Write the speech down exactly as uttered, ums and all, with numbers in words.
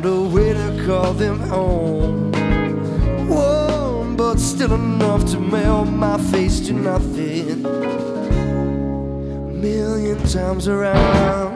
found a way to call them home. Warm, but still enough to melt my face to nothing. A million times around.